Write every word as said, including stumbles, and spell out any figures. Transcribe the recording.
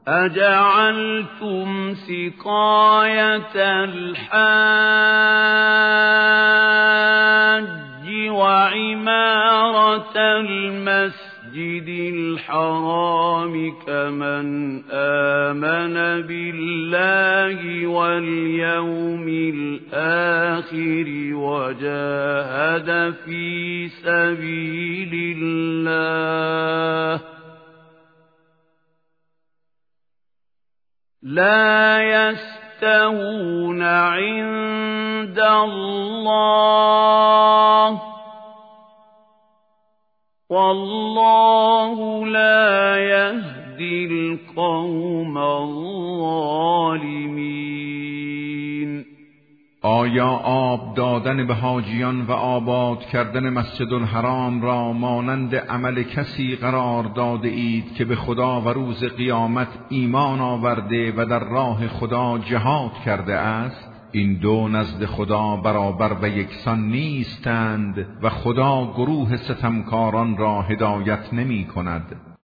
أجعلتم سقاية الحاج وعمارة المسجد الحرام كمن آمن بالله واليوم الآخر وجاهد في سبيل الله لا يستوون عند الله والله لا يهدي القوم الظالمين. آیا آب دادن به حاجیان و آباد کردن مسجد الحرام را مانند عمل کسی قرار داده اید که به خدا و روز قیامت ایمان آورده و در راه خدا جهاد کرده است؟ این دو نزد خدا برابر و یکسان نیستند و خدا گروه ستمکاران را هدایت نمی کند.